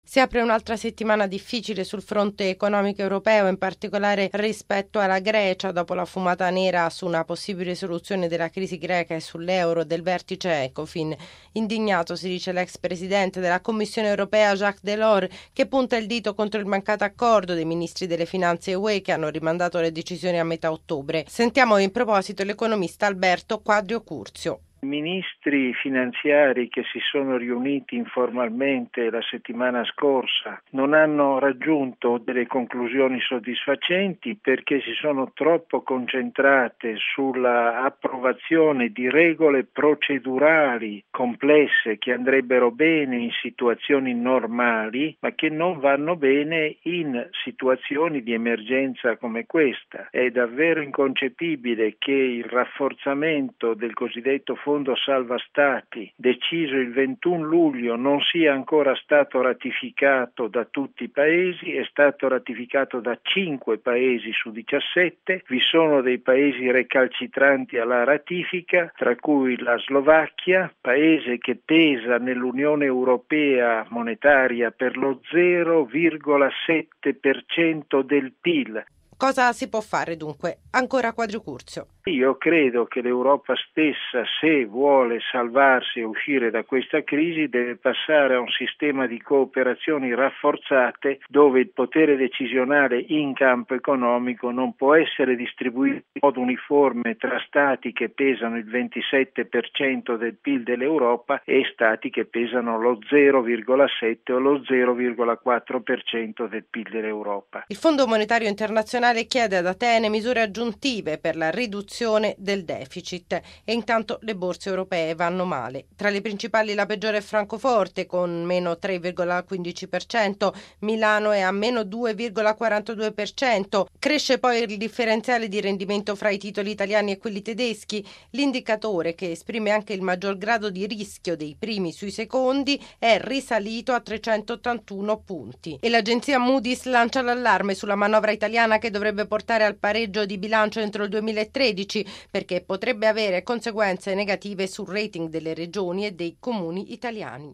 Si apre un'altra settimana difficile sul fronte economico europeo, in particolare rispetto alla Grecia, dopo la fumata nera su una possibile soluzione della crisi greca e sull'euro del vertice Ecofin. Indignato, si dice l'ex presidente della Commissione europea Jacques Delors, che punta il dito contro il mancato accordo dei ministri delle finanze UE che hanno rimandato le decisioni a metà ottobre. Sentiamo in proposito l'economista Alberto Quadrio Curzio. I ministri finanziari che si sono riuniti informalmente la settimana scorsa non hanno raggiunto delle conclusioni soddisfacenti perché si sono troppo concentrate sulla approvazione di regole procedurali complesse che andrebbero bene in situazioni normali, ma che non vanno bene in situazioni di emergenza come questa. È davvero inconcepibile che il rafforzamento del cosiddetto Fondo Salva Stati, deciso il 21 luglio, non sia ancora stato ratificato da tutti i paesi, è stato ratificato da 5 paesi su 17, vi sono dei paesi recalcitranti alla ratifica, tra cui la Slovacchia, paese che pesa nell'Unione Europea monetaria per lo 0,7% del PIL. Cosa si può fare dunque? Ancora Quadrio Curzio. Io credo che l'Europa stessa, se vuole salvarsi e uscire da questa crisi, deve passare a un sistema di cooperazioni rafforzate dove il potere decisionale in campo economico non può essere distribuito in modo uniforme tra stati che pesano il 27% del PIL dell'Europa e stati che pesano lo 0,7 o lo 0,4% del PIL dell'Europa. Il Fondo Monetario Internazionale chiede ad Atene misure aggiuntive per la riduzione del deficit e intanto le borse europee vanno male. Tra le principali la peggiore è Francoforte con meno 3,15%, Milano è a meno 2,42%, cresce poi il differenziale di rendimento fra i titoli italiani e quelli tedeschi, l'indicatore che esprime anche il maggior grado di rischio dei primi sui secondi è risalito a 381 punti e l'agenzia Moody's lancia l'allarme sulla manovra italiana che dovrebbe portare al pareggio di bilancio entro il 2013 perché potrebbe avere conseguenze negative sul rating delle regioni e dei comuni italiani.